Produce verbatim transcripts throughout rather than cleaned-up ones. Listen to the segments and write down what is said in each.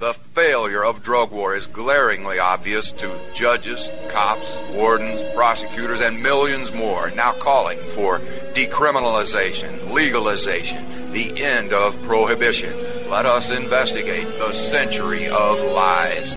The failure of drug war is glaringly obvious to judges, cops, wardens, prosecutors, and millions more now calling for decriminalization, legalization, the end of prohibition. Let us investigate the century of lies.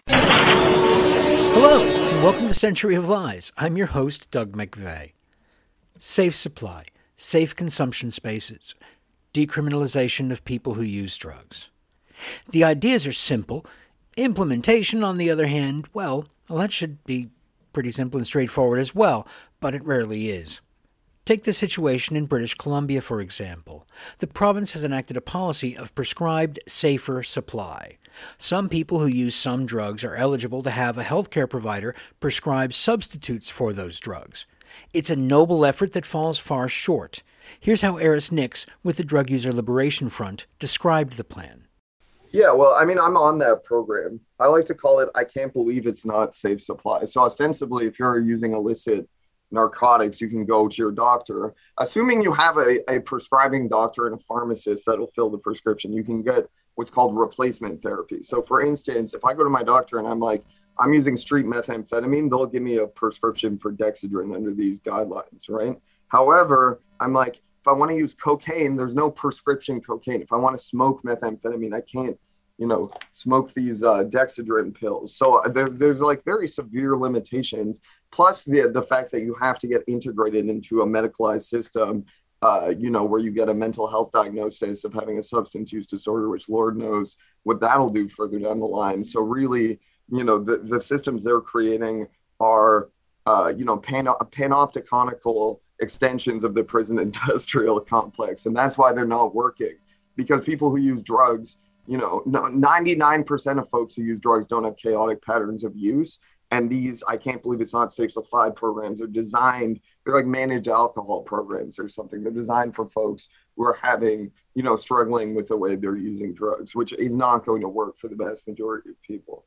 Hello, and welcome to Century of Lies. I'm your host, Doug McVeigh. Safe supply, safe consumption spaces, decriminalization of people who use drugs. The ideas are simple. Implementation, on the other hand, well, well, that should be pretty simple and straightforward as well, but it rarely is. Take the situation in British Columbia, for example. The province has enacted a policy of prescribed safer supply. Some people who use some drugs are eligible to have a healthcare provider prescribe substitutes for those drugs. It's a noble effort that falls far short. Here's how Eris Nix, with the Drug User Liberation Front, described the plan. Yeah, well, I mean, I'm on that program. I like to call it, I can't believe it's not safe supply. So ostensibly, if you're using illicit narcotics, you can go to your doctor. Assuming you have a, a prescribing doctor and a pharmacist that'll fill the prescription, you can get what's called replacement therapy. So for instance, if I go to my doctor and I'm like, I'm using street methamphetamine, they'll give me a prescription for Dexedrine under these guidelines, right? However, I'm like, if I want to use cocaine, there's no prescription cocaine. If I want to smoke methamphetamine, I can't, you know, smoke these uh, Dexedrine pills. So there's, there's like very severe limitations. Plus the the fact that you have to get integrated into a medicalized system, uh, you know, where you get a mental health diagnosis of having a substance use disorder, which Lord knows what that'll do further down the line. So really, you know, the, the systems they're creating are, uh, you know, pan- panopticonical extensions of the prison industrial complex. And that's why they're not working, because people who use drugs, you know, ninety-nine percent of folks who use drugs don't have chaotic patterns of use. And these, I can't believe it's not safe supply programs are designed, they're like managed alcohol programs or something. They're designed for folks who are having, you know, struggling with the way they're using drugs, which is not going to work for the vast majority of people.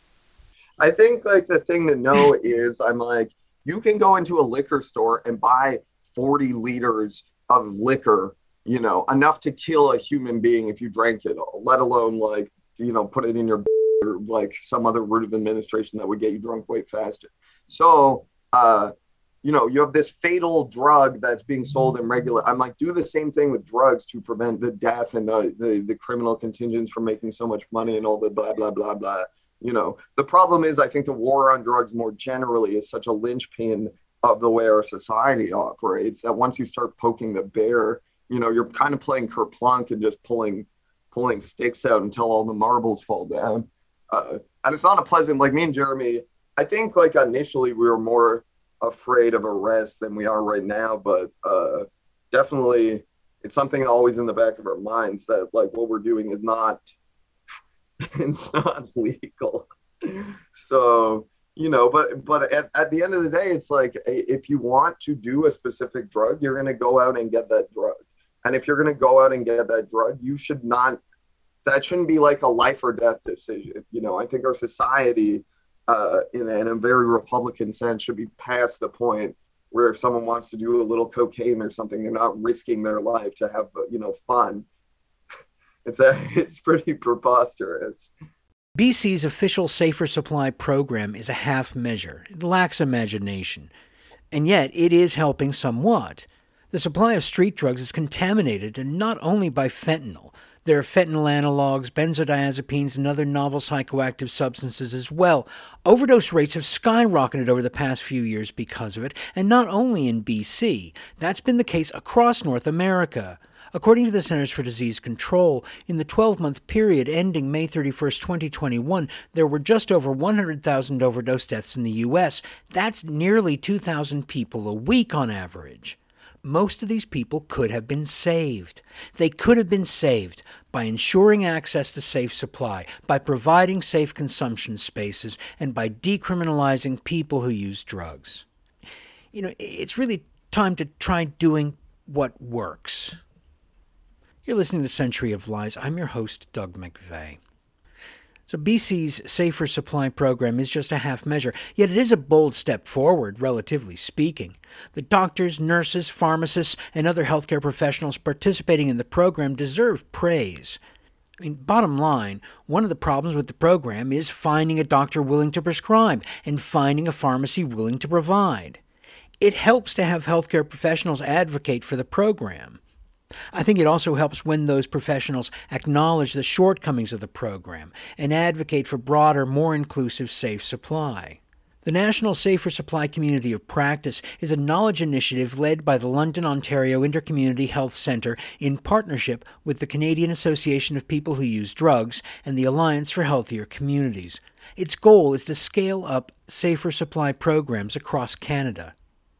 I think like the thing to know is I'm like, you can go into a liquor store and buy forty liters of liquor, you know, enough to kill a human being if you drank it all, let alone like, you know, put it in your or like some other route of administration that would get you drunk way faster. So, uh, you know, you have this fatal drug that's being sold in regular. I'm like, do the same thing with drugs to prevent the death and the, the, the criminal contingents from making so much money and all the blah, blah, blah, blah. You know, the problem is I think the war on drugs more generally is such a linchpin of the way our society operates that once you start poking the bear, you know, you're kind of playing kerplunk and just pulling pulling sticks out until all the marbles fall down. Uh, and it's not a pleasant, like me and Jeremy, I think like initially we were more afraid of arrest than we are right now, but uh, definitely it's something always in the back of our minds that like what we're doing is not, it's not legal. So, you know, but but at, at the end of the day, it's like if you want to do a specific drug, you're going to go out and get that drug. And if you're going to go out and get that drug, you should not, that shouldn't be like a life or death decision. You know, I think our society, uh, in, a, in a very Republican sense, should be past the point where if someone wants to do a little cocaine or something, they're not risking their life to have, you know, fun. It's a, it's pretty preposterous. B C's official Safer Supply program is a half measure. It lacks imagination. And yet it is helping somewhat. The supply of street drugs is contaminated, and not only by fentanyl. There are fentanyl analogs, benzodiazepines, and other novel psychoactive substances as well. Overdose rates have skyrocketed over the past few years because of it, and not only in B C. That's been the case across North America. According to the Centers for Disease Control, in the twelve-month period ending May thirty-first, twenty twenty-one, there were just over one hundred thousand overdose deaths in the U S. That's nearly two thousand people a week on average. Most of these people could have been saved. They could have been saved by ensuring access to safe supply, by providing safe consumption spaces, and by decriminalizing people who use drugs. You know, it's really time to try doing what works. You're listening to Century of Lies. I'm your host, Doug McVeigh. So B C's Safer Supply program is just a half measure, yet it is a bold step forward, relatively speaking. The doctors, nurses, pharmacists, and other healthcare professionals participating in the program deserve praise. I mean, bottom line, one of the problems with the program is finding a doctor willing to prescribe and finding a pharmacy willing to provide. It helps to have healthcare professionals advocate for the program. I think it also helps when those professionals acknowledge the shortcomings of the program and advocate for broader, more inclusive, safe supply. The National Safer Supply Community of Practice is a knowledge initiative led by the London, Ontario Intercommunity Health Centre in partnership with the Canadian Association of People Who Use Drugs and the Alliance for Healthier Communities. Its goal is to scale up safer supply programs across Canada.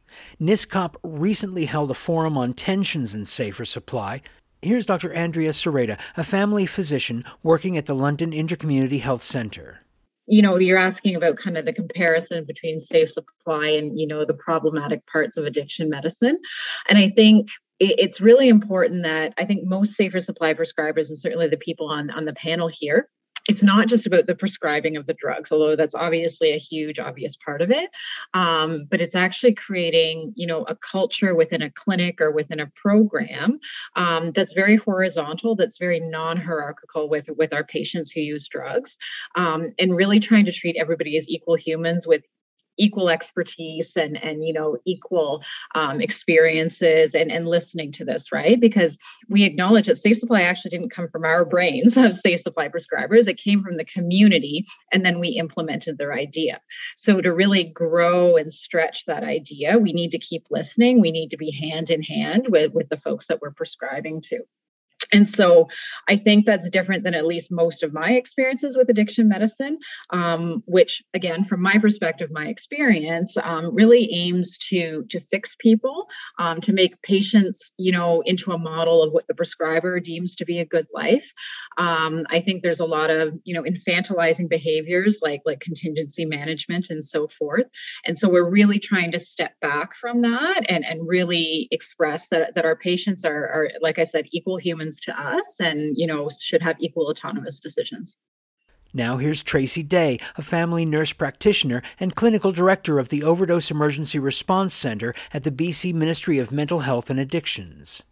NISCOP recently held a forum on tensions in safer supply. Here's Doctor Andrea Sereda, a family physician working at the London Intercommunity Health Centre. You know, you're asking about kind of the comparison between safe supply and, you know, the problematic parts of addiction medicine. And I think it's really important that I think most safer supply prescribers, and certainly the people on, on the panel here, it's not just about the prescribing of the drugs, although that's obviously a huge, obvious part of it. Um, but it's actually creating, you know, a culture within a clinic or within a program um, that's very horizontal, that's very non-hierarchical with, with our patients who use drugs, um, and really trying to treat everybody as equal humans with equal expertise and, and, you know, equal um, experiences and, and listening to this, right? Because we acknowledge that safe supply actually didn't come from our brains of safe supply prescribers. It came from the community, and then we implemented their idea. So to really grow and stretch that idea, we need to keep listening. We need to be hand in hand with, with the folks that we're prescribing to. And so I think that's different than at least most of my experiences with addiction medicine, um, which, again, from my perspective, my experience um, really aims to, to fix people, um, to make patients, you know, into a model of what the prescriber deems to be a good life. Um, I think there's a lot of, you know, infantilizing behaviors like, like contingency management and so forth. And so we're really trying to step back from that and, and really express that, that our patients are, are, like I said, equal humans to us and, you know, should have equal autonomous decisions. Now here's Tracy Day, a family nurse practitioner and clinical director of the Overdose Emergency Response Center at the B C Ministry of Mental Health and Addictions.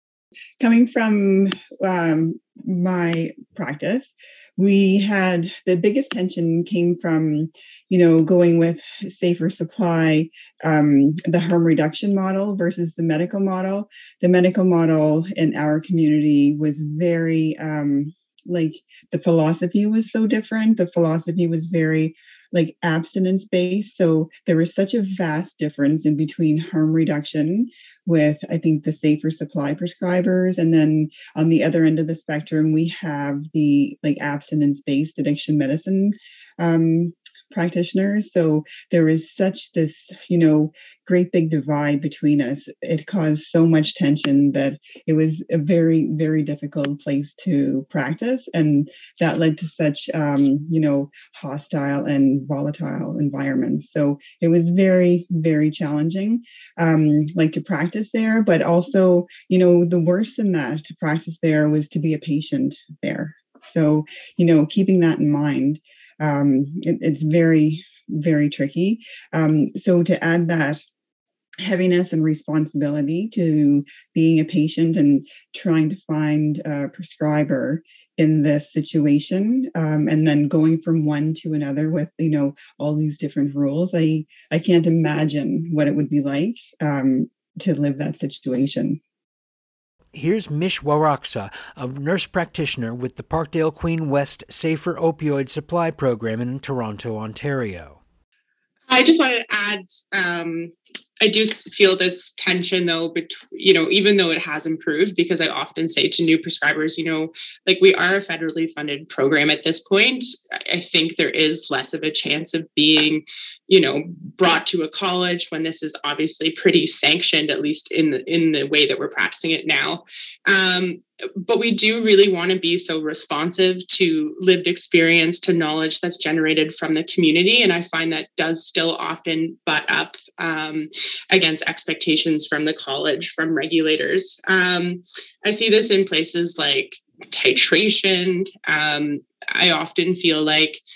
Coming from um, my practice, we had the biggest tension came from, you know, going with safer supply, um, the harm reduction model versus the medical model. The medical model in our community was very, um, like the philosophy was so different. The philosophy was very like abstinence based. So there was such a vast difference in between harm reduction with, I think, the safer supply prescribers. And then on the other end of the spectrum, we have the like abstinence based addiction medicine um, practitioners. So there is such this, you know, great big divide between us. It caused so much tension that it was a very, very difficult place to practice. And that led to such, um, you know, hostile and volatile environments. So it was very, very challenging, um, like to practice there, but also, you know, the worse than that to practice there was to be a patient there. So, you know, keeping that in mind, um, it, it's very, very tricky. Um, so to add that heaviness and responsibility to being a patient and trying to find a prescriber in this situation, um, and then going from one to another with, you know, all these different rules, I, I can't imagine what it would be like um, to live that situation. Here's Mish Waraksa, a nurse practitioner with the Parkdale Queen West Safer Opioid Supply Program in Toronto, Ontario. I just wanted to add, um, I do feel this tension, though, between, you know, even though it has improved, because I often say to new prescribers, you know, like we are a federally funded program at this point. I think there is less of a chance of being, you know, brought to a college when this is obviously pretty sanctioned, at least in the in the way that we're practicing it now. Um, but we do really want to be so responsive to lived experience, to knowledge that's generated from the community. And I find that does still often butt up um, against expectations from the college, from regulators. Um, I see this in places like titration. Um, I often feel like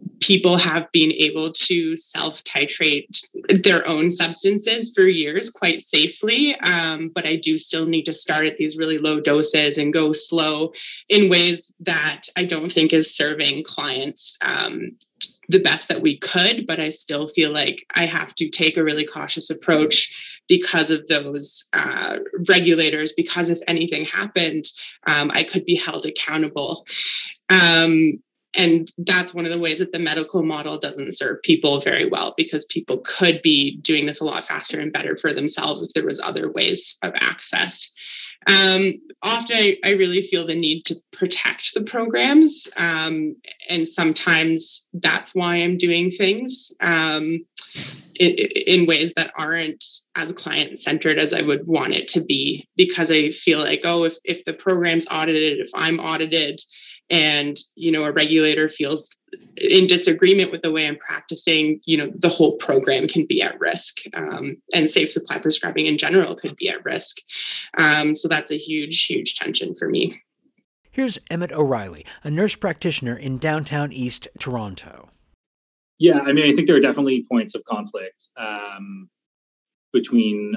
people have been able to self-titrate their own substances for years quite safely. Um, but I do still need to start at these really low doses and go slow in ways that I don't think is serving clients um, the best that we could. But I still feel like I have to take a really cautious approach because of those uh, regulators, because if anything happened, um, I could be held accountable. Um, And that's one of the ways that the medical model doesn't serve people very well, because people could be doing this a lot faster and better for themselves if there was other ways of access. Um, often I, I really feel the need to protect the programs. Um, and sometimes that's why I'm doing things um, in, in ways that aren't as client-centered as I would want it to be, because I feel like, oh, if, if the program's audited, if I'm audited, and, you know, a regulator feels in disagreement with the way I'm practicing, you know, the whole program can be at risk. Um, and safe supply prescribing in general could be at risk. Um, so that's a huge, huge tension for me. Here's Emmett O'Reilly, a nurse practitioner in downtown East Toronto. Yeah, I mean, I think there are definitely points of conflict um, between,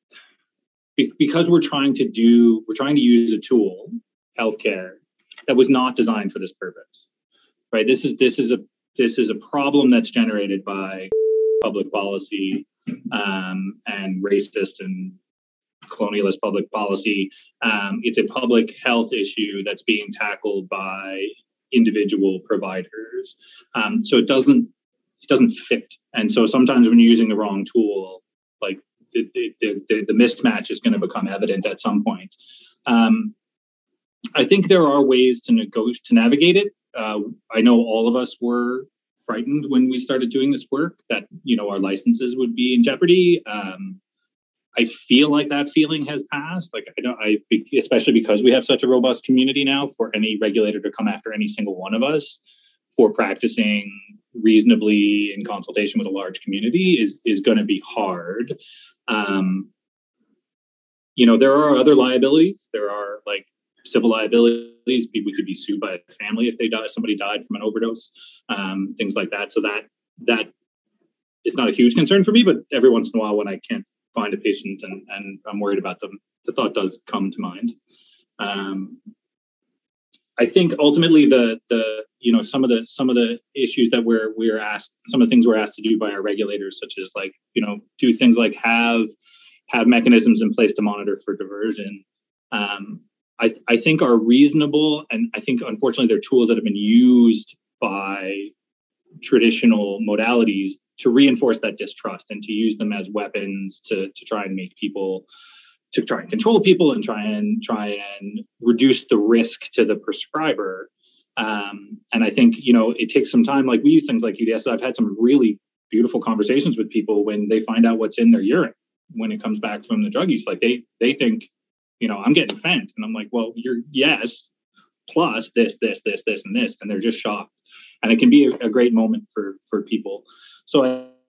because we're trying to do, we're trying to use a tool, healthcare, that was not designed for this purpose, right? This is this is a this is a problem that's generated by public policy um, and racist and colonialist public policy. Um, it's a public health issue that's being tackled by individual providers, um, so it doesn't it doesn't fit. And so sometimes when you're using the wrong tool, like the the, the, the mismatch is going to become evident at some point. Um, I think there are ways to negotiate, to navigate it. Uh, I know all of us were frightened when we started doing this work that, you know, our licenses would be in jeopardy. Um, I feel like that feeling has passed. Like, I don't, I, especially because we have such a robust community now, for any regulator to come after any single one of us for practicing reasonably in consultation with a large community is, is going to be hard. Um, you know, there are other liabilities. There are like, civil liabilities. We could be sued by a family if they die, somebody died from an overdose, um, things like that. So that that is not a huge concern for me, but every once in a while when I can't find a patient and, and I'm worried about them, the thought does come to mind. Um, I think ultimately the the you know some of the some of the issues that we're we're asked, some of the things we're asked to do by our regulators, such as like, you know, do things like have have mechanisms in place to monitor for diversion. Um, I, I think are reasonable, and I think unfortunately they're tools that have been used by traditional modalities to reinforce that distrust and to use them as weapons to to try and make people, to try and control people and try and try and reduce the risk to the prescriber. Um, and I think, you know, it takes some time. Like we use things like U D S. I've had some really beautiful conversations with people when they find out what's in their urine when it comes back from the drug use. Like they they think, you know, I'm getting fent. And I'm like, well, you're, yes, plus this, this, this, this, and this. And they're just shocked. And it can be a, a great moment for, for people. So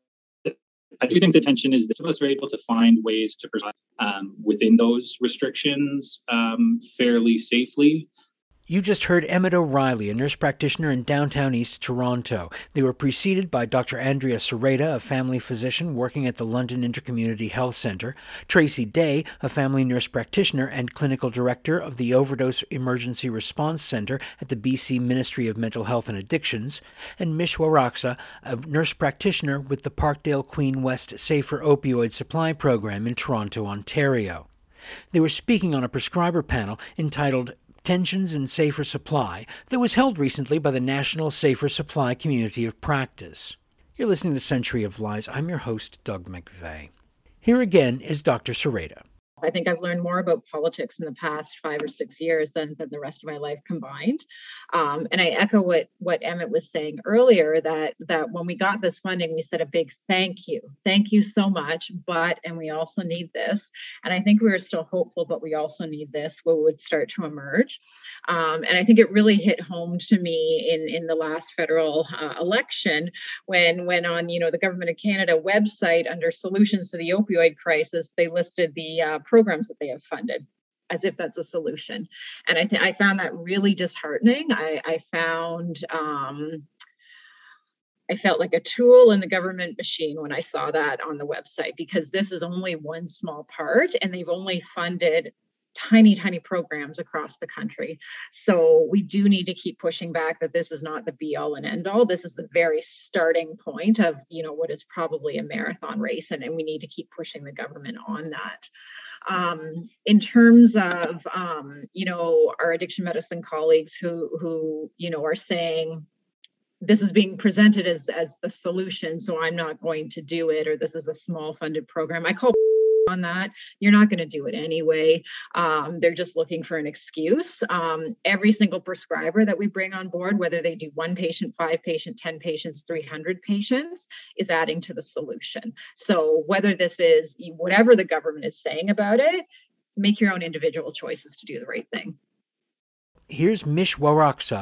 I, I do think the tension is that some of us are able to find ways to prescribe um, within those restrictions um, fairly safely. You just heard Emmett O'Reilly, a nurse practitioner in downtown East Toronto. They were preceded by Doctor Andrea Sereda, a family physician working at the London Intercommunity Health Centre, Tracy Day, a family nurse practitioner and clinical director of the Overdose Emergency Response Centre at the B C Ministry of Mental Health and Addictions, and Mish Waraksa, a nurse practitioner with the Parkdale Queen West Safer Opioid Supply Program in Toronto, Ontario. They were speaking on a prescriber panel entitled Tensions in Safer Supply that was held recently by the National Safer Supply Community of Practice. You're listening to Century of Lies. I'm your host, Doug McVeigh. Here again is Doctor Sereda. I think I've learned more about politics in the past five or six years than, than the rest of my life combined. Um, and I echo what, what Emmett was saying earlier, that, that when we got this funding, we said a big thank you. Thank you so much. But, and we also need this. And I think we were still hopeful, but we also need this, what would start to emerge. Um, and I think it really hit home to me in, in the last federal uh, election when, when on, you know, the Government of Canada website under Solutions to the Opioid Crisis, they listed the uh, programs that they have funded as if that's a solution. And I think I found that really disheartening. I, I found um, I felt like a tool in the government machine when I saw that on the website, because this is only one small part and they've only funded tiny, tiny programs across the country. So we do need to keep pushing back that this is not the be all and end all. This is the very starting point of, you know, what is probably a marathon race. And, and we need to keep pushing the government on that. Um, in terms of, um, you know, our addiction medicine colleagues who, who, you know, are saying, this is being presented as, as the solution, so I'm not going to do it, or this is a small funded program. I call on that. You're not going to do it anyway. Um, they're just looking for an excuse. Um, every single prescriber that we bring on board, whether they do one patient, five patient, ten patients, three hundred patients, is adding to the solution. So whether this is whatever the government is saying about it, make your own individual choices to do the right thing. Here's Mish Waraksa.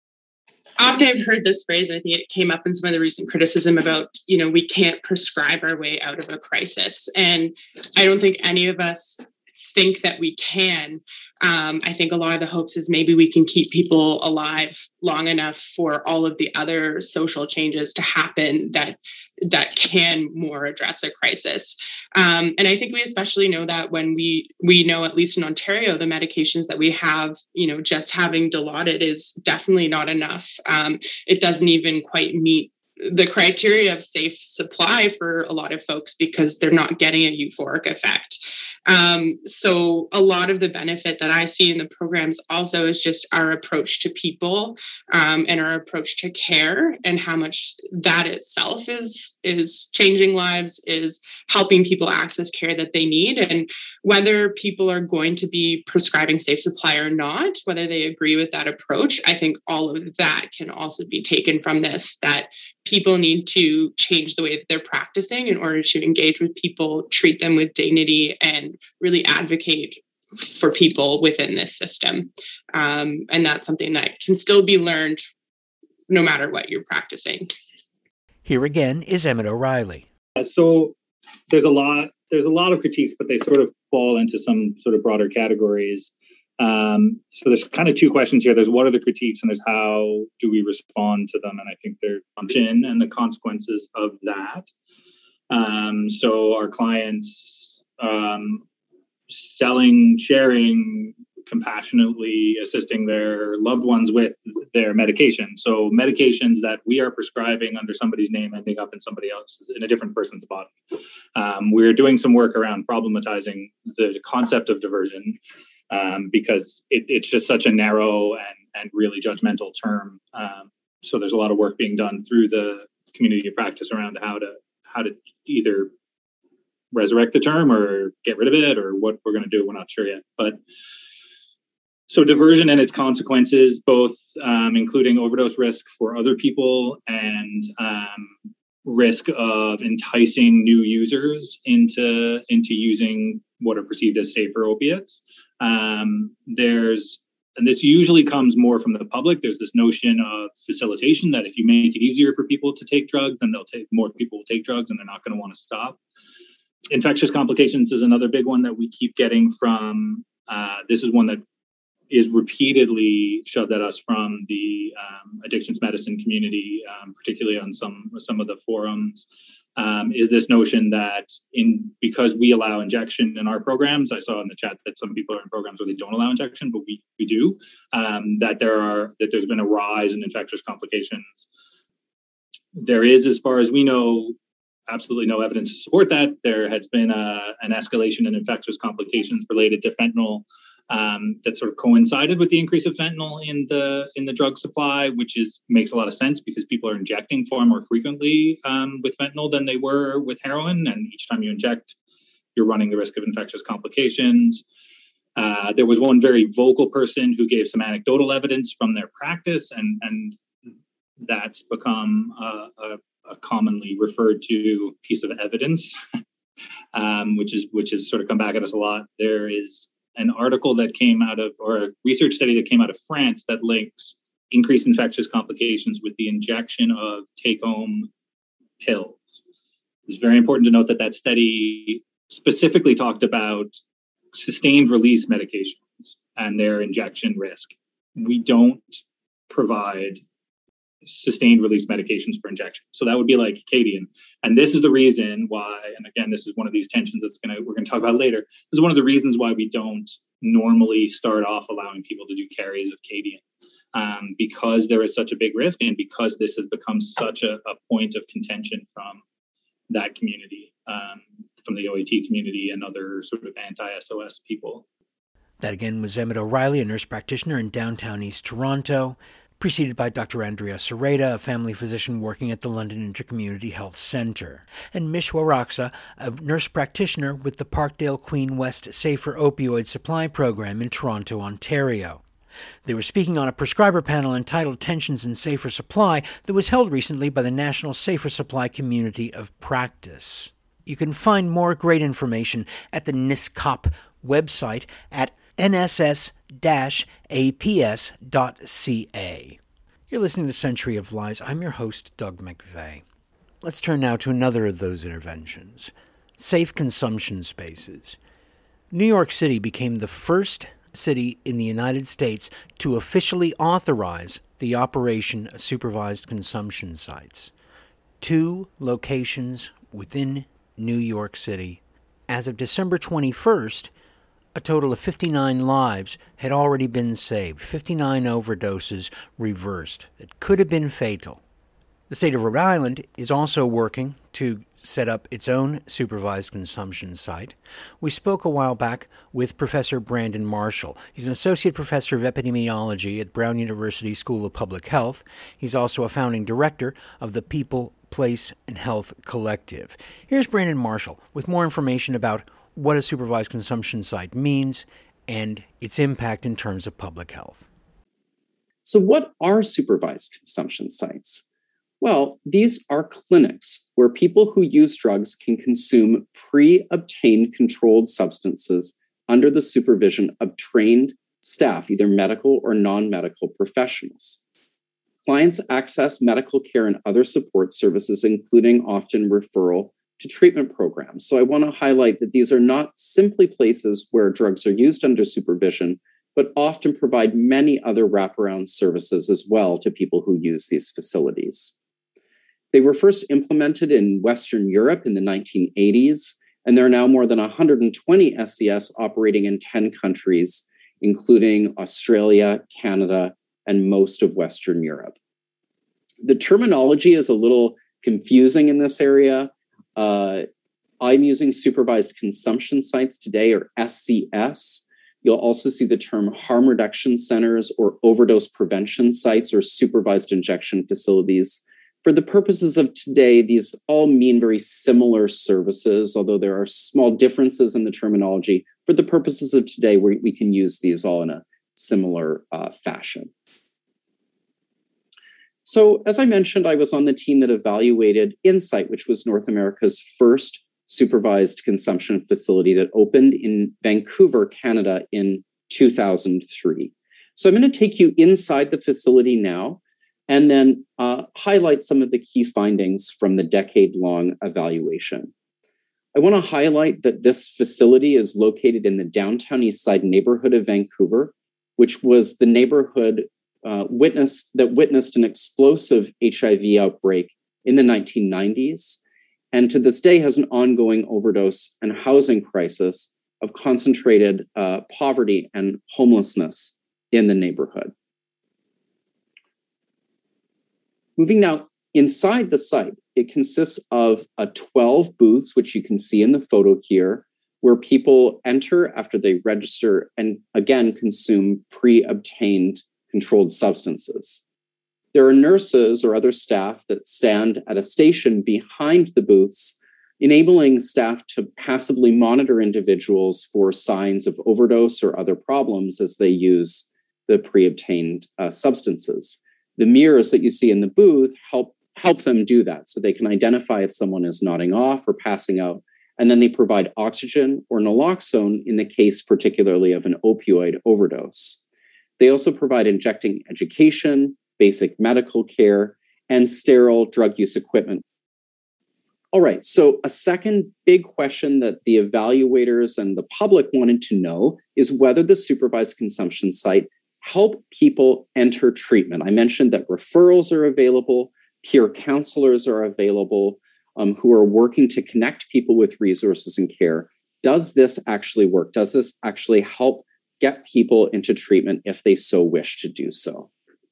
Often I've heard this phrase, and I think it came up in some of the recent criticism about, you know, we can't prescribe our way out of a crisis. And I don't think any of us think that we can. Um, I think a lot of the hopes is maybe we can keep people alive long enough for all of the other social changes to happen that that can more address a crisis. Um, and I think we especially know that when we we know, at least in Ontario, the medications that we have, you know, just having Dilaudid is definitely not enough. Um, it doesn't even quite meet the criteria of safe supply for a lot of folks because they're not getting a euphoric effect. Um, so a lot of the benefit that I see in the programs also is just our approach to people um, and our approach to care, and how much that itself is, is changing lives, is helping people access care that they need. And whether people are going to be prescribing safe supply or not, whether they agree with that approach, I think all of that can also be taken from this, that people need to change the way that they're practicing in order to engage with people, treat them with dignity, and really advocate for people within this system. Um, and that's something that can still be learned no matter what you're practicing. Here again is Emmett O'Reilly. Uh, so there's a lot, there's a lot of critiques, but they sort of fall into some sort of broader categories. Um, so there's kind of two questions here. There's what are the critiques, and there's how do we respond to them? And I think they're function and the consequences of that. Um, so our clients um, selling, sharing, compassionately assisting their loved ones with their medication. So medications that we are prescribing under somebody's name ending up in somebody else's, in a different person's body. Um, we're doing some work around problematizing the concept of diversion. Um, because it, it's just such a narrow and, and really judgmental term. Um, so there's a lot of work being done through the community of practice around how to how to either resurrect the term or get rid of it, or what we're going to do. We're not sure yet. But so diversion and its consequences, both um, including overdose risk for other people and um, risk of enticing new users into into using what are perceived as safer opiates. Um, there's, and this usually comes more from the public, there's this notion of facilitation, that if you make it easier for people to take drugs, then they'll take, more people will take drugs and they're not going to want to stop. Infectious complications is another big one that we keep getting from, uh, this is one that is repeatedly shoved at us from the um, addictions medicine community, um, particularly on some, some of the forums. Um, is this notion that in because we allow injection in our programs, I saw in the chat that some people are in programs where they don't allow injection, but we we do, um, that there are that there's been a rise in infectious complications. There is, as far as we know, absolutely no evidence to support that. There has been a, an escalation in infectious complications related to fentanyl um, that sort of coincided with the increase of fentanyl in the in the drug supply, which is makes a lot of sense because people are injecting far more frequently um, with fentanyl than they were with heroin, and each time you inject, you're running the risk of infectious complications. Uh, there was one very vocal person who gave some anecdotal evidence from their practice, and and that's become a, a, a commonly referred to piece of evidence, um, which is which has sort of come back at us a lot. There is an article that came out of, or a research study that came out of France that links increased infectious complications with the injection of take-home pills. It's very important to note that that study specifically talked about sustained release medications and their injection risk. We don't provide sustained release medications for injection. So that would be like Acadian. And this is the reason why, and again, this is one of these tensions that's gonna we're gonna talk about later. This is one of the reasons why we don't normally start off allowing people to do carries of Acadian. Um, because there is such a big risk, and because this has become such a, a point of contention from that community, um, from the O A T community and other sort of anti-S O S people. That again was Emmett O'Reilly, a nurse practitioner in downtown East Toronto, preceded by Doctor Andrea Sereda, a family physician working at the London Intercommunity Health Centre, and Mishwa Raksa, a nurse practitioner with the Parkdale Queen West Safer Opioid Supply Program in Toronto, Ontario. They were speaking on a prescriber panel entitled Tensions in Safer Supply that was held recently by the National Safer Supply Community of Practice. You can find more great information at the N S C O P website at N S S A P S dot C A. You're listening to Century of Lies. I'm your host, Doug McVeigh. Let's turn now to another of those interventions, safe consumption spaces. New York City became the first city in the United States to officially authorize the operation of supervised consumption sites. Two locations within New York City. As of December twenty-first, a total of fifty-nine lives had already been saved, fifty-nine overdoses reversed that could have been fatal. The state of Rhode Island is also working to set up its own supervised consumption site. We spoke a while back with Professor Brandon Marshall. He's an associate professor of epidemiology at Brown University School of Public Health. He's also a founding director of the People, Place, and Health Collective. Here's Brandon Marshall with more information about what a supervised consumption site means and its impact in terms of public health. So what are supervised consumption sites? Well, these are clinics where people who use drugs can consume pre-obtained controlled substances under the supervision of trained staff, either medical or non-medical professionals. Clients access medical care and other support services, including often referral to treatment programs. So I want to highlight that these are not simply places where drugs are used under supervision, but often provide many other wraparound services as well to people who use these facilities. They were first implemented in Western Europe in the nineteen eighties, and there are now more than one hundred twenty S C S operating in ten countries, including Australia, Canada, and most of Western Europe. The terminology is a little confusing in this area. Uh, I'm using supervised consumption sites today, or S C S. You'll also see the term harm reduction centers or overdose prevention sites or supervised injection facilities. For the purposes of today, these all mean very similar services, although there are small differences in the terminology. For the purposes of today, we, we can use these all in a similar uh, fashion. So, as I mentioned, I was on the team that evaluated Insight, which was North America's first supervised consumption facility that opened in Vancouver, Canada in two thousand three. So I'm going to take you inside the facility now and then uh, highlight some of the key findings from the decade-long evaluation. I want to highlight that this facility is located in the downtown East Side neighborhood of Vancouver, which was the neighborhood uh, witnessed, that witnessed an explosive H I V outbreak in the nineteen nineties, and to this day has an ongoing overdose and housing crisis of concentrated uh, poverty and homelessness in the neighborhood. Moving now inside the site, it consists of uh, twelve booths, which you can see in the photo here, where people enter after they register and again consume pre-obtained controlled substances. There are nurses or other staff that stand at a station behind the booths, enabling staff to passively monitor individuals for signs of overdose or other problems as they use the pre-obtained uh, substances. The mirrors that you see in the booth help, help them do that, so they can identify if someone is nodding off or passing out, and then they provide oxygen or naloxone in the case particularly of an opioid overdose. They also provide injecting education, basic medical care, and sterile drug use equipment. All right, so a second big question that the evaluators and the public wanted to know is whether the supervised consumption site help people enter treatment. I mentioned that referrals are available, peer counselors are available, um, who are working to connect people with resources and care. Does this actually work? Does this actually help get people into treatment if they so wish to do so?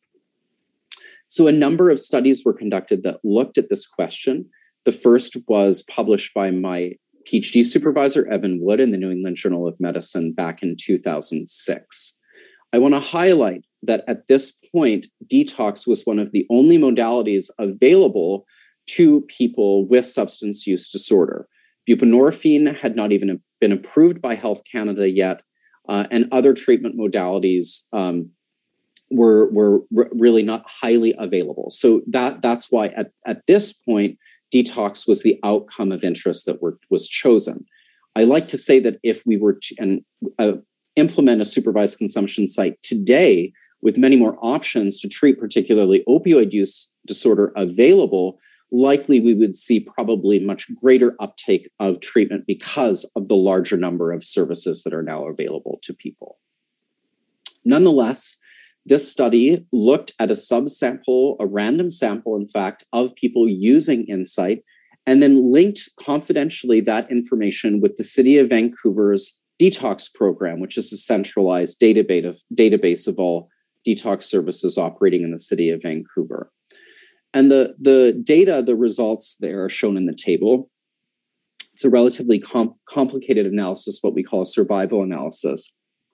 So a number of studies were conducted that looked at this question. The first was published by my PhD supervisor, Evan Wood, in the New England Journal of Medicine back in two thousand six. I want to highlight that at this point, detox was one of the only modalities available to people with substance use disorder. Buprenorphine had not even been approved by Health Canada yet, uh, and other treatment modalities um, were, were r- really not highly available. So that, that's why at, at this point, detox was the outcome of interest that were, was chosen. I like to say that if we were to and, uh, implement a supervised consumption site today with many more options to treat particularly opioid use disorder available, likely we would see probably much greater uptake of treatment because of the larger number of services that are now available to people. Nonetheless, this study looked at a subsample, a random sample, in fact, of people using Insight, and then linked confidentially that information with the City of Vancouver's detox program, which is a centralized database of, database of all detox services operating in the City of Vancouver. And the, the data, the results there are shown in the table. It's a relatively com- complicated analysis, what we call a survival analysis.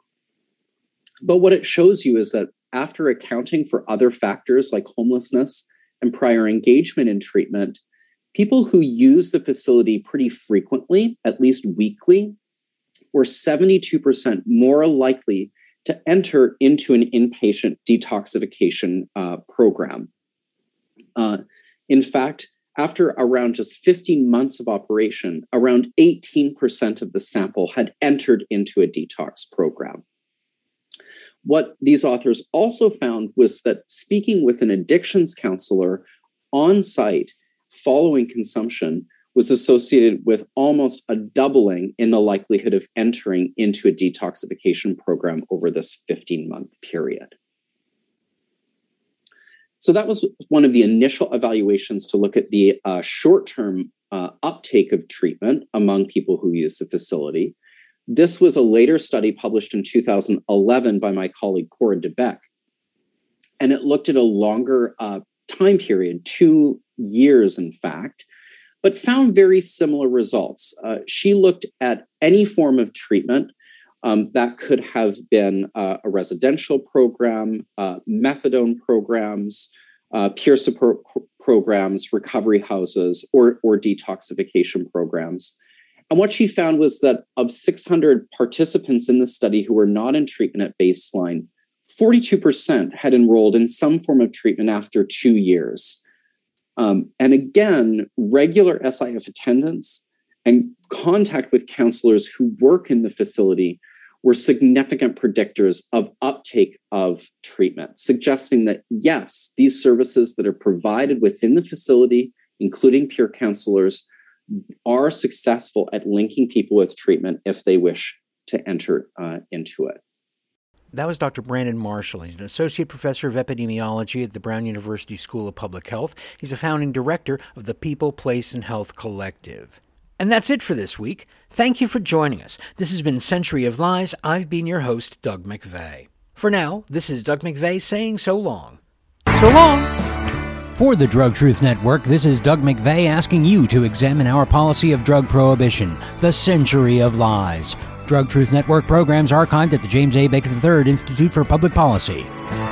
But what it shows you is that after accounting for other factors like homelessness and prior engagement in treatment, people who use the facility pretty frequently, at least weekly, were seventy-two percent more likely to enter into an inpatient detoxification uh, program. Uh, in fact, after around just fifteen months of operation, around eighteen percent of the sample had entered into a detox program. What these authors also found was that speaking with an addictions counselor on site following consumption was associated with almost a doubling in the likelihood of entering into a detoxification program over this fifteen-month period. So that was one of the initial evaluations to look at the uh, short-term uh, uptake of treatment among people who use the facility. This was a later study published in two thousand eleven by my colleague Cora DeBeck, and it looked at a longer uh, time period, two years in fact, but found very similar results. Uh, she looked at any form of treatment um, that could have been uh, a residential program, uh, methadone programs, uh, peer support c- programs, recovery houses, or, or detoxification programs. And what she found was that of six hundred participants in the study who were not in treatment at baseline, forty-two percent had enrolled in some form of treatment after two years. Um, and again, regular S I F attendance and contact with counselors who work in the facility were significant predictors of uptake of treatment, suggesting that, yes, these services that are provided within the facility, including peer counselors, are successful at linking people with treatment if they wish to enter uh, into it. That was Doctor Brandon Marshall. He's an associate professor of epidemiology at the Brown University School of Public Health. He's a founding director of the People, Place, and Health Collective. And that's it for this week. Thank you for joining us. This has been Century of Lies. I've been your host, Doug McVeigh. For now, this is Doug McVeigh saying so long. So long! For the Drug Truth Network, this is Doug McVeigh asking you to examine our policy of drug prohibition, the Century of Lies. Drug Truth Network programs archived at the James A. Bacon the third Institute for Public Policy.